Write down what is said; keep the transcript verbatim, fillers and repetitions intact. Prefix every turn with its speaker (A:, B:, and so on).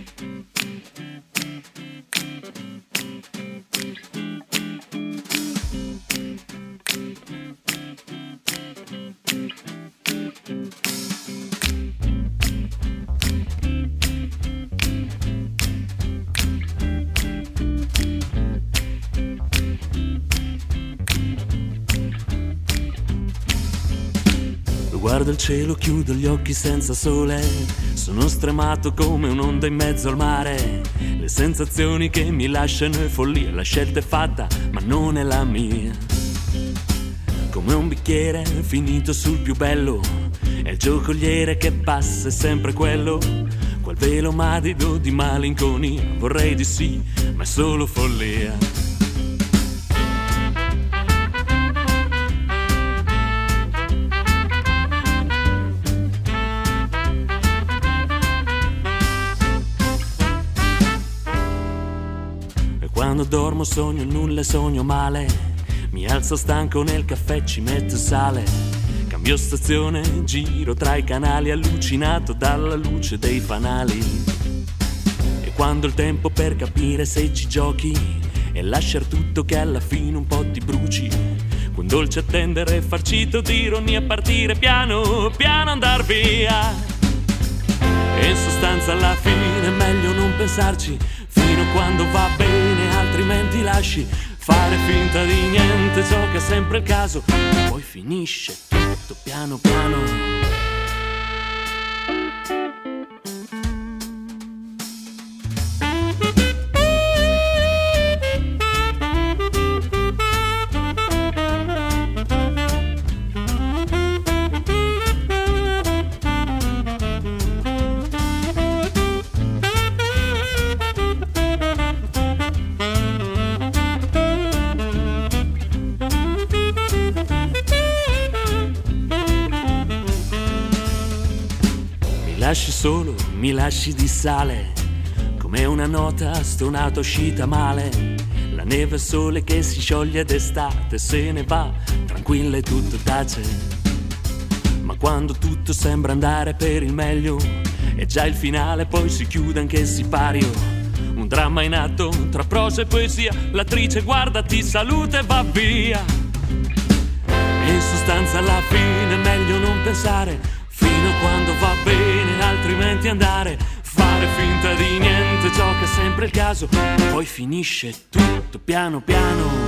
A: Guardo il cielo, chiudo gli occhi senza sole, sono stremato come un'onda in mezzo al mare. Le sensazioni che mi lasciano è follia, la scelta è fatta ma non è la mia. Come un bicchiere finito sul più bello, è il giocoliere che passa, è sempre quello. Quel velo madido di malinconia, vorrei di sì, ma è solo follia. Quando dormo sogno nulla e sogno male, mi alzo stanco nel caffè, ci metto sale, cambio stazione, giro tra i canali allucinato dalla luce dei fanali. E quando il tempo per capire se ci giochi e lasciar tutto che alla fine un po' ti bruci, quel dolce attendere farcito di ironia, partire piano piano andar via. E in sostanza alla fine è meglio non pensarci, fino a quando va bene, altrimenti lasci fare finta di niente, gioca sempre il caso, poi finisce tutto piano piano. Mi lasci solo, mi lasci di sale, come una nota stonata uscita male. La neve e sole che si scioglie d'estate, se ne va, tranquilla e tutto tace. Ma quando tutto sembra andare per il meglio, è già il finale, poi si chiude anche il sipario. Un dramma in atto, tra prosa e poesia, l'attrice guarda, ti saluta e va via. In sostanza alla fine è meglio non pensare, fino a quando va bene, altrimenti andare, fare finta di niente, gioca sempre il caso, poi finisce tutto piano piano.